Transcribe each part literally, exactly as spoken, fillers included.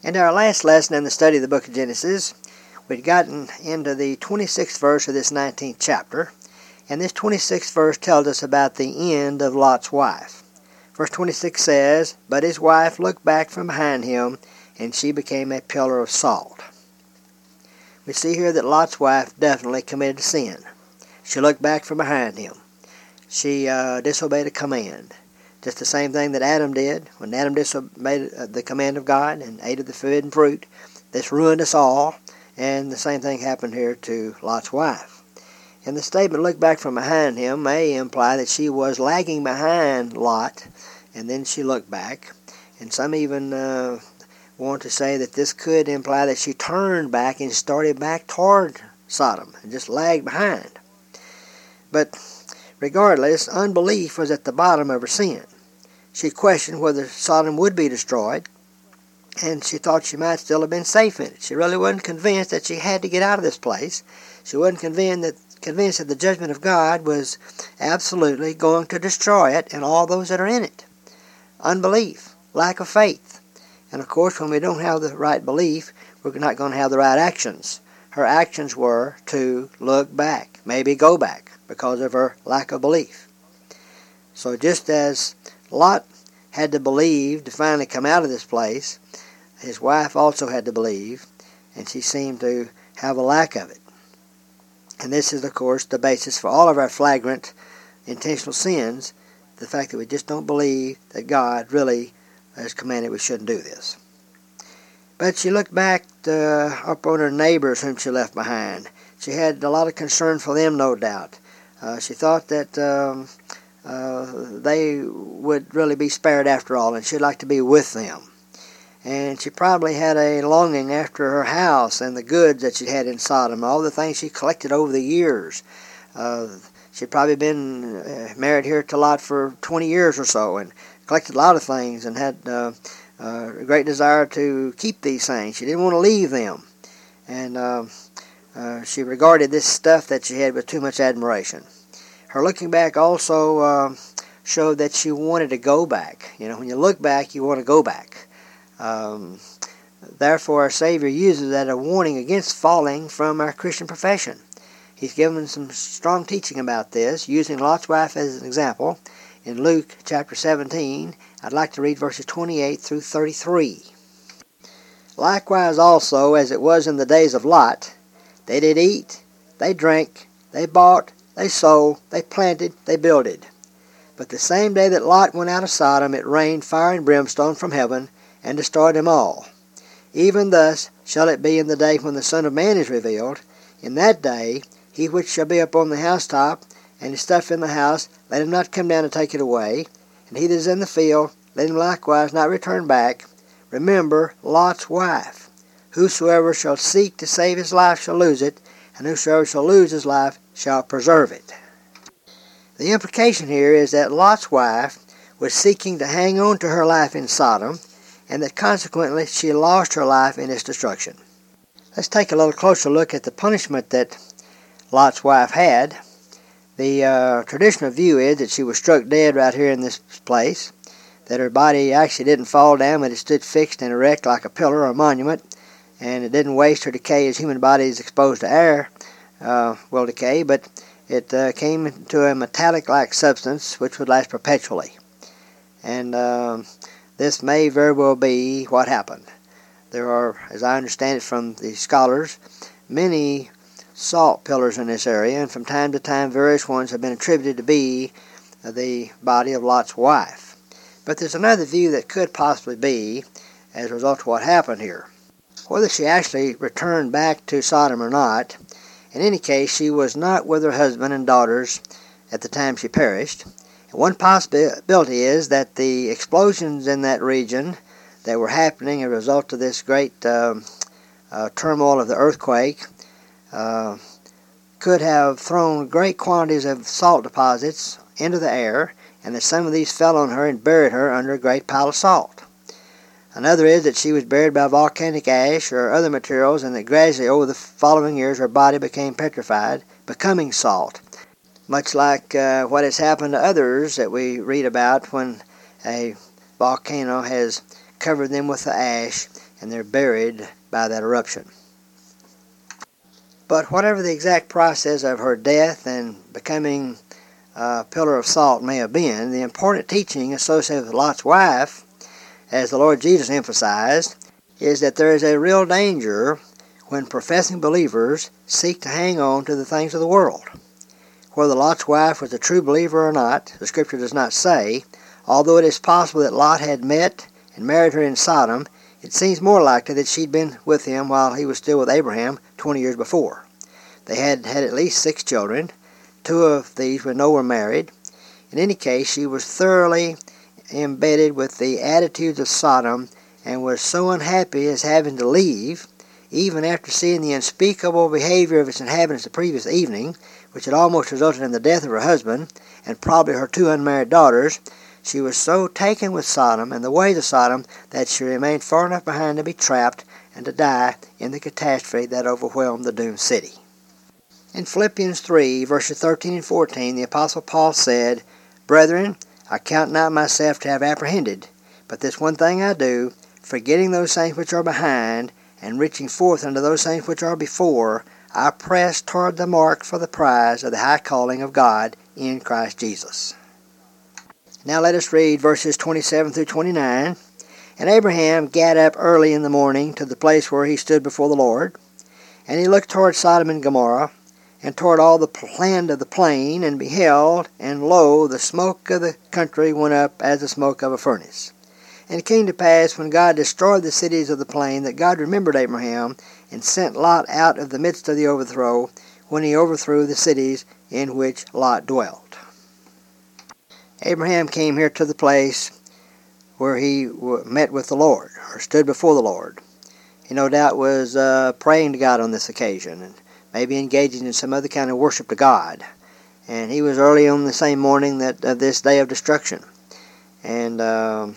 In our last lesson in the study of the book of Genesis, we'd gotten into the twenty-sixth verse of this nineteenth chapter, and this twenty-sixth verse tells us about the end of Lot's wife. Verse twenty-six says, "But his wife looked back from behind him, and she became a pillar of salt." We see here that Lot's wife definitely committed sin. She looked back from behind him. She uh, disobeyed a command. Just the same thing that Adam did. When Adam disobeyed the command of God and ate of the forbidden fruit, this ruined us all. And the same thing happened here to Lot's wife. And the statement, "look back from behind him," may imply that she was lagging behind Lot, and then she looked back. And some even uh, want to say that this could imply that she turned back and started back toward Sodom and just lagged behind. But regardless, unbelief was at the bottom of her sin. She questioned whether Sodom would be destroyed, and she thought she might still have been safe in it. She really wasn't convinced that she had to get out of this place. She wasn't convinced that, convinced that the judgment of God was absolutely going to destroy it and all those that are in it. Unbelief, lack of faith. And of course, when we don't have the right belief, we're not going to have the right actions. Her actions were to look back, maybe go back, because of her lack of belief. So just as Lot had to believe to finally come out of this place, his wife also had to believe, and she seemed to have a lack of it. And this is, of course, the basis for all of our flagrant intentional sins, the fact that we just don't believe that God really has commanded we shouldn't do this. But she looked back uh, up on her neighbors whom she left behind. She had a lot of concern for them, no doubt. Uh, she thought that um, uh, they would really be spared after all, and she'd like to be with them. And she probably had a longing after her house and the goods that she had in Sodom, all the things she collected over the years. Uh, she'd probably been uh, married here to Lot for twenty years or so and collected a lot of things and had uh, uh, a great desire to keep these things. She didn't want to leave them. And uh, uh, she regarded this stuff that she had with too much admiration. Her looking back also uh, showed that she wanted to go back. You know, when you look back, you want to go back. Um, therefore, our Savior uses that as a warning against falling from our Christian profession. He's given some strong teaching about this, using Lot's wife as an example. In Luke chapter seventeen, I'd like to read verses twenty-eight through thirty-three. "Likewise also, as it was in the days of Lot, they did eat, they drank, they bought, they sold, they planted, they builded. But the same day that Lot went out of Sodom, it rained fire and brimstone from heaven, and destroyed them all. Even thus shall it be in the day when the Son of Man is revealed. In that day, he which shall be upon the housetop, and his stuff in the house, let him not come down to take it away. And he that is in the field, let him likewise not return back. Remember Lot's wife. Whosoever shall seek to save his life shall lose it, and whosoever shall lose his life shall preserve it." The implication here is that Lot's wife was seeking to hang on to her life in Sodom, and that consequently she lost her life in its destruction. Let's take a little closer look at the punishment that Lot's wife had. The uh, traditional view is that she was struck dead right here in this place, that her body actually didn't fall down, but it stood fixed and erect like a pillar or a monument, and it didn't waste or decay as human bodies exposed to air uh, will decay, but it uh, came into a metallic-like substance which would last perpetually. And uh, this may very well be what happened. There are, as I understand it from the scholars, many salt pillars in this area, and from time to time various ones have been attributed to be the body of Lot's wife. But there's another view that could possibly be as a result of what happened here. Whether she actually returned back to Sodom or not, in any case, she was not with her husband and daughters at the time she perished. And one possibility is that the explosions in that region that were happening as a result of this great uh, uh, turmoil of the earthquake uh, could have thrown great quantities of salt deposits into the air, and that some of these fell on her and buried her under a great pile of salt. Another is that she was buried by volcanic ash or other materials, and that gradually over the following years her body became petrified, becoming salt, much like uh, what has happened to others that we read about when a volcano has covered them with the ash and they're buried by that eruption. But whatever the exact process of her death and becoming a pillar of salt may have been, the important teaching associated with Lot's wife, as the Lord Jesus emphasized, is that there is a real danger when professing believers seek to hang on to the things of the world. Whether Lot's wife was a true believer or not, the Scripture does not say, although it is possible that Lot had met and married her in Sodom. It seems more likely that she'd been with him while he was still with Abraham twenty years before. They had had at least six children. Two of these we know were married. In any case, she was thoroughly embedded with the attitudes of Sodom and was so unhappy as having to leave, even after seeing the unspeakable behavior of its inhabitants the previous evening, which had almost resulted in the death of her husband and probably her two unmarried daughters. She was so taken with Sodom and the ways of Sodom that she remained far enough behind to be trapped and to die in the catastrophe that overwhelmed the doomed city. In Philippians three, verses thirteen and fourteen, the Apostle Paul said, "Brethren, I count not myself to have apprehended, but this one thing I do, forgetting those things which are behind, and reaching forth unto those things which are before, I press toward the mark for the prize of the high calling of God in Christ Jesus." Now let us read verses twenty-seven through twenty-nine. And Abraham gat up early in the morning to the place where he stood before the Lord. And he looked toward Sodom and Gomorrah, and toward all the land of the plain, and beheld, and lo, the smoke of the country went up as the smoke of a furnace. And it came to pass, when God destroyed the cities of the plain, that God remembered Abraham, and sent Lot out of the midst of the overthrow, when he overthrew the cities in which Lot dwelt. Abraham came here to the place where he met with the Lord, or stood before the Lord. He no doubt was uh, praying to God on this occasion, and maybe engaging in some other kind of worship to God. And he was early on the same morning that of this day of destruction. And uh,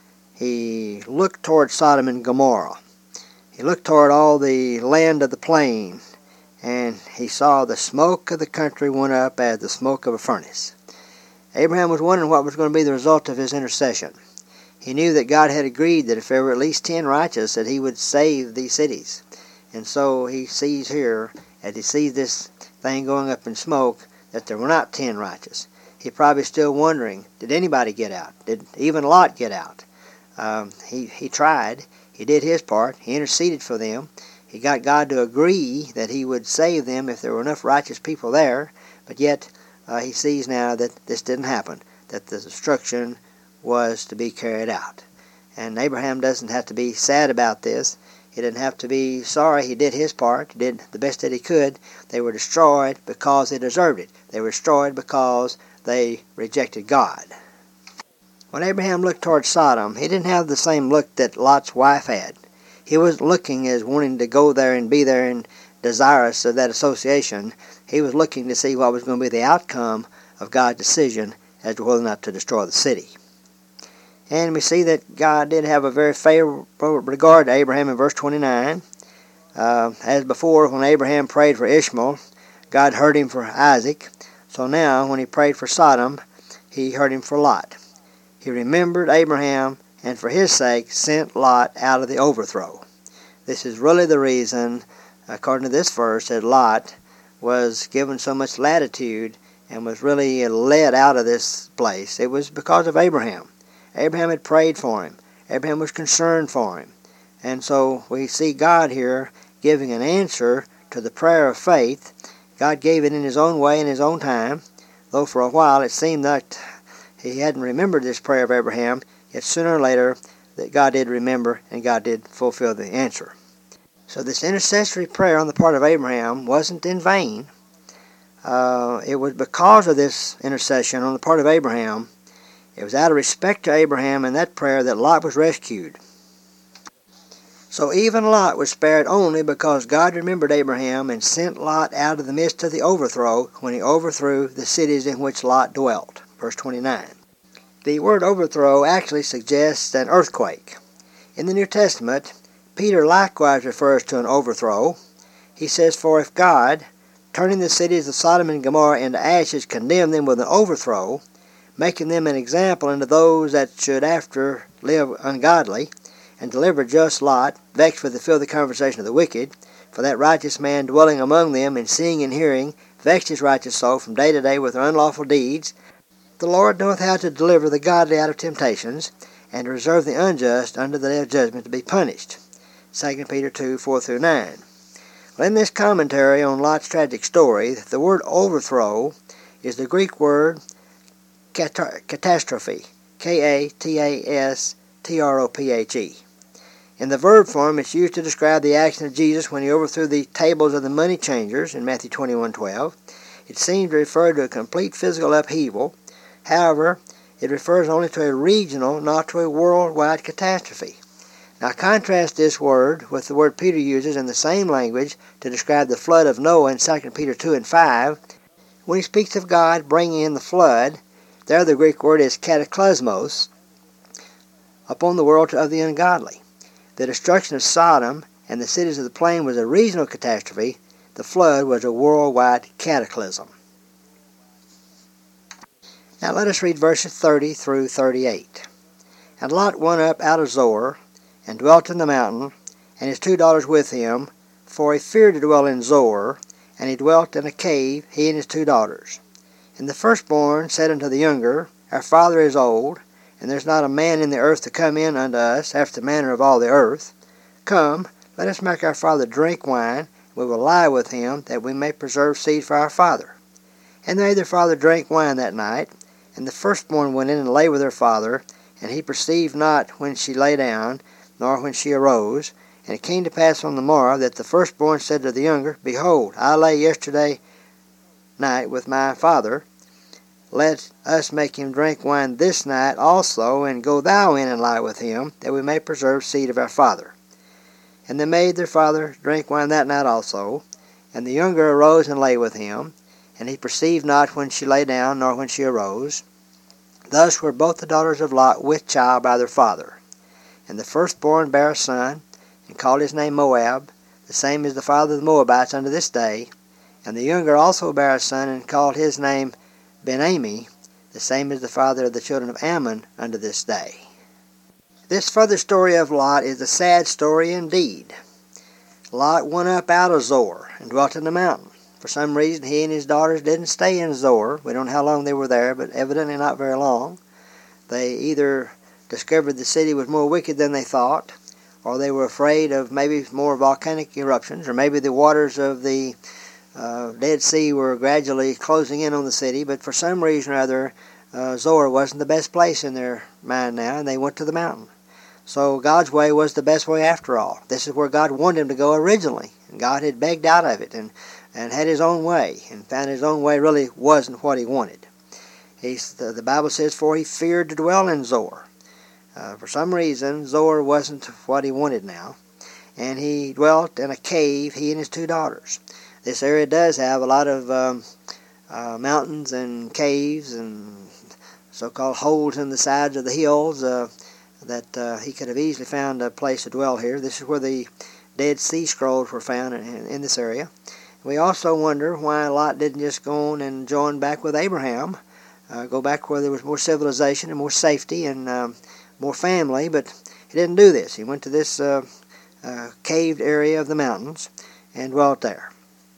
he looked toward Sodom and Gomorrah. He looked toward all the land of the plain, and he saw the smoke of the country went up as the smoke of a furnace. Abraham was wondering what was going to be the result of his intercession. He knew that God had agreed that if there were at least ten righteous, that he would save these cities. And so he sees here, as he sees this thing going up in smoke, that there were not ten righteous. He's probably still wondering, did anybody get out? Did even Lot get out? Um, he, he tried. He did his part. He interceded for them. He got God to agree that he would save them if there were enough righteous people there. But yet uh, he sees now that this didn't happen, that the destruction was to be carried out. And Abraham doesn't have to be sad about this. He didn't have to be sorry. He did his part. He did the best that he could. They were destroyed because they deserved it. They were destroyed because they rejected God. When Abraham looked toward Sodom, he didn't have the same look that Lot's wife had. He wasn't looking as wanting to go there and be there and desirous of that association. He was looking to see what was going to be the outcome of God's decision as to whether or not to destroy the city. And we see that God did have a very favorable regard to Abraham in verse twenty-nine. Uh, as before, when Abraham prayed for Ishmael, God heard him for Isaac. So now, when he prayed for Sodom, he heard him for Lot. He remembered Abraham, and for his sake sent Lot out of the overthrow. This is really the reason, according to this verse, that Lot was given so much latitude and was really led out of this place. It was because of Abraham. Abraham had prayed for him. Abraham was concerned for him. And so we see God here giving an answer to the prayer of faith. God gave it in his own way, in his own time, though for a while it seemed that he hadn't remembered this prayer of Abraham, yet sooner or later that God did remember and God did fulfill the answer. So this intercessory prayer on the part of Abraham wasn't in vain. Uh, it was because of this intercession on the part of Abraham. It was out of respect to Abraham and that prayer that Lot was rescued. So even Lot was spared only because God remembered Abraham and sent Lot out of the midst of the overthrow when he overthrew the cities in which Lot dwelt. Verse twenty-nine. The word overthrow actually suggests an earthquake. In the New Testament, Peter likewise refers to an overthrow. He says, "For if God, turning the cities of Sodom and Gomorrah into ashes, condemned them with an overthrow, making them an example unto those that should after live ungodly, and deliver just Lot, vexed with the filthy conversation of the wicked, for that righteous man dwelling among them, and seeing and hearing, vexed his righteous soul from day to day with their unlawful deeds. The Lord knoweth how to deliver the godly out of temptations, and to reserve the unjust unto the day of judgment to be punished. Second Peter two, four through nine. Well, in this commentary on Lot's tragic story, the word overthrow is the Greek word kat- catastrophe, K A T A S T R O P H E. In the verb form, it's used to describe the action of Jesus when he overthrew the tables of the money changers in Matthew twenty-one twelve. It seems to refer to a complete physical upheaval. However, it refers only to a regional, not to a worldwide catastrophe. Now contrast this word with the word Peter uses in the same language to describe the flood of Noah in Second Peter two and five. When he speaks of God bringing in the flood, there the Greek word is kataklysmos, upon the world of the ungodly. The destruction of Sodom and the cities of the plain was a regional catastrophe. The flood was a worldwide cataclysm. Now let us read verses thirty through thirty-eight. And Lot went up out of Zoar, and dwelt in the mountain, and his two daughters with him, for he feared to dwell in Zoar, and he dwelt in a cave, he and his two daughters. And the firstborn said unto the younger, Our father is old, and there is not a man in the earth to come in unto us, after the manner of all the earth. Come, let us make our father drink wine, and we will lie with him, that we may preserve seed for our father. And they their father drank wine that night, and the firstborn went in and lay with her father, and he perceived not when she lay down, nor when she arose. And it came to pass on the morrow that the firstborn said to the younger, Behold, I lay yesterday night with my father. Let us make him drink wine this night also, and go thou in and lie with him, that we may preserve seed of our father. And they made their father drink wine that night also. And the younger arose and lay with him, and he perceived not when she lay down, nor when she arose. Thus were both the daughters of Lot with child by their father. And the firstborn bare a son, and called his name Moab, the same is the father of the Moabites unto this day. And the younger also bare a son, and called his name Ben-Ami, the same is the father of the children of Ammon unto this day. This further story of Lot is a sad story indeed. Lot went up out of Zoar and dwelt in the mountain. For some reason he and his daughters didn't stay in Zoar. We don't know how long they were there, but evidently not very long. They either discovered the city was more wicked than they thought, or they were afraid of maybe more volcanic eruptions, or maybe the waters of the uh, Dead Sea were gradually closing in on the city, but for some reason or other, uh, Zoar wasn't the best place in their mind now, and they went to the mountain. So God's way was the best way after all. This is where God wanted him to go originally, and God had begged out of it, and, and had his own way, and found his own way really wasn't what he wanted. He's, the, the Bible says, for he feared to dwell in Zoar. Uh, for some reason, Zoar wasn't what he wanted now, and he dwelt in a cave, he and his two daughters. This area does have a lot of um, uh, mountains and caves and so-called holes in the sides of the hills uh, that uh, he could have easily found a place to dwell here. This is where the Dead Sea Scrolls were found in, in this area. We also wonder why Lot didn't just go on and join back with Abraham, uh, go back where there was more civilization and more safety and um, more family, but he didn't do this. He went to this uh, uh, caved area of the mountains and dwelt there.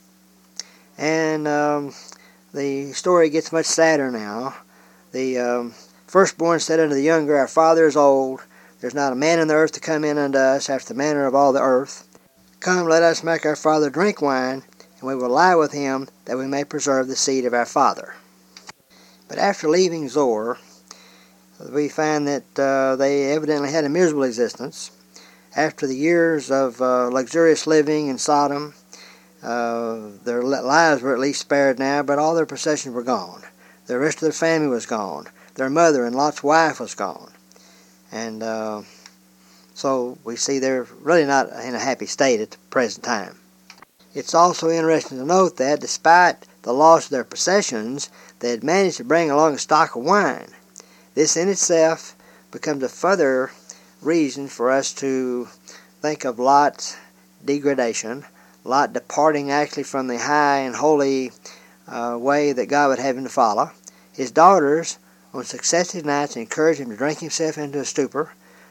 And um, the story gets much sadder now. The um, firstborn said unto the younger, Our father is old. There's not a man in the earth to come in unto us after the manner of all the earth. Come, let us make our father drink wine, and we will lie with him, that we may preserve the seed of our father. But after leaving Zoar, we find that uh, they evidently had a miserable existence. After the years of uh, luxurious living in Sodom, uh, their lives were at least spared now, but all their possessions were gone. The rest of their family was gone. Their mother and Lot's wife was gone. And uh, so we see they're really not in a happy state at the present time. It's also interesting to note that despite the loss of their possessions, they had managed to bring along a stock of wine. This in itself becomes a further reason for us to think of Lot's degradation, Lot departing actually from the high and holy uh, way that God would have him to follow. His daughters, on successive nights, encouraged him to drink himself into a stupor,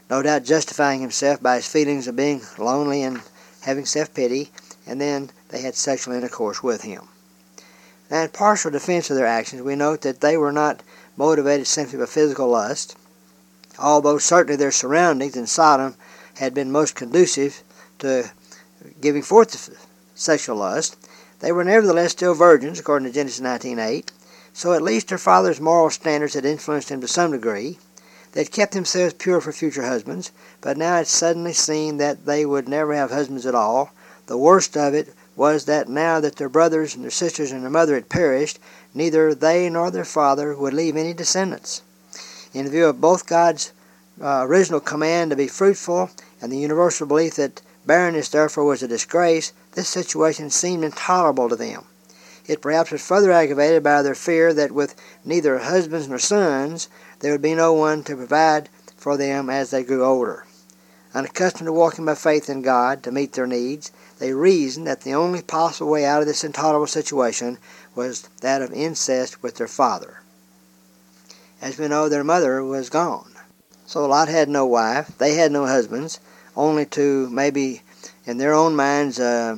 no doubt justifying himself by his feelings of being lonely and having self-pity, and then they had sexual intercourse with him. Now, in partial defense of their actions, we note that they were not motivated simply by physical lust, although certainly their surroundings in Sodom had been most conducive to giving forth the sexual lust. They were nevertheless still virgins, according to Genesis nineteen eight, so at least their father's moral standards had influenced them to some degree. They had kept themselves pure for future husbands, but now it suddenly seemed that they would never have husbands at all. The worst of it was that now that their brothers and their sisters and their mother had perished, neither they nor their father would leave any descendants. In view of both God's uh, original command to be fruitful and the universal belief that barrenness therefore was a disgrace, this situation seemed intolerable to them. It perhaps was further aggravated by their fear that with neither husbands nor sons, there would be no one to provide for them as they grew older. Unaccustomed to walking by faith in God to meet their needs, they reasoned that the only possible way out of this intolerable situation was that of incest with their father. As we know, their mother was gone. So Lot had no wife, they had no husbands, only to maybe in their own minds uh,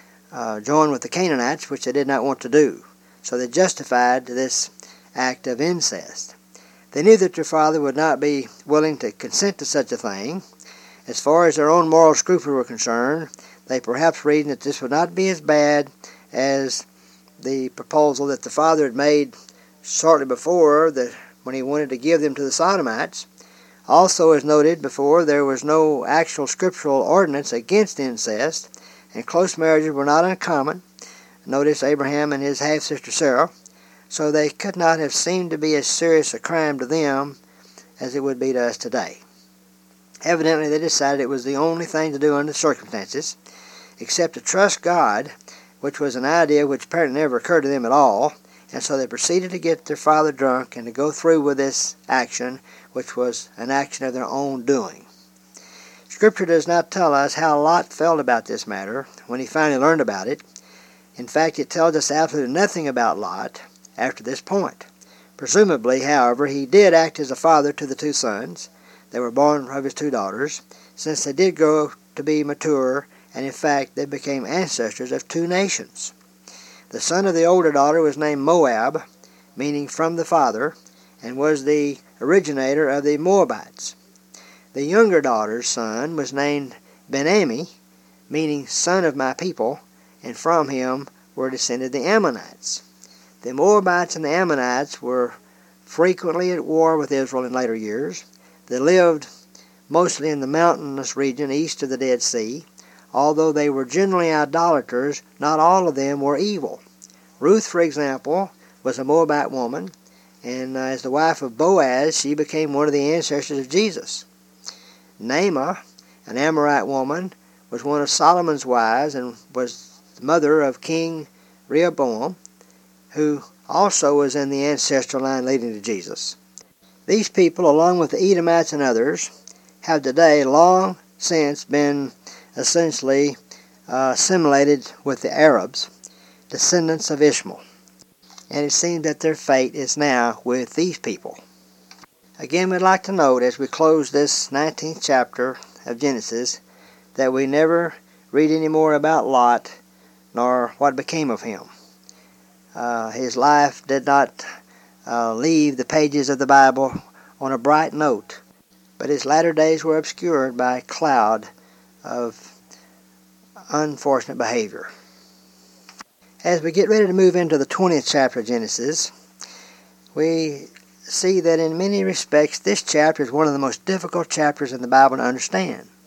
uh, join with the Canaanites, which they did not want to do. So they justified this act of incest. They knew that their father would not be willing to consent to such a thing. As far as their own moral scruples were concerned, they perhaps reasoned that this would not be as bad as the proposal that the father had made shortly before, that when he wanted to give them to the Sodomites. Also, as noted before, there was no actual scriptural ordinance against incest, and close marriages were not uncommon. Notice Abraham and his half-sister Sarah. So they could not have seemed to be as serious a crime to them as it would be to us today. Evidently, they decided it was the only thing to do under the circumstances, except to trust God, which was an idea which apparently never occurred to them at all, and so they proceeded to get their father drunk and to go through with this action, which was an action of their own doing. Scripture does not tell us how Lot felt about this matter when he finally learned about it. In fact, it tells us absolutely nothing about Lot after this point. Presumably, however, he did act as a father to the two sons. They were born of his two daughters, since they did grow to be mature, and in fact they became ancestors of two nations. The son of the older daughter was named Moab, meaning from the father, and was the originator of the Moabites. The younger daughter's son was named Ben-Ami, meaning son of my people, and from him were descended the Ammonites. The Moabites and the Ammonites were frequently at war with Israel in later years. They lived mostly in the mountainous region east of the Dead Sea. Although they were generally idolaters, not all of them were evil. Ruth, for example, was a Moabite woman, and uh, as the wife of Boaz, she became one of the ancestors of Jesus. Naamah, an Amorite woman, was one of Solomon's wives and was the mother of King Rehoboam, who also was in the ancestral line leading to Jesus. These people, along with the Edomites and others, have today long since been essentially uh, assimilated with the Arabs, descendants of Ishmael. And it seems that their fate is now with these people. Again, we'd like to note as we close this nineteenth chapter of Genesis that we never read any more about Lot nor what became of him. Uh, his life did not uh, leave the pages of the Bible on a bright note, but his latter days were obscured by a cloud of unfortunate behavior. As we get ready to move into the twentieth chapter of Genesis, we see that in many respects this chapter is one of the most difficult chapters in the Bible to understand.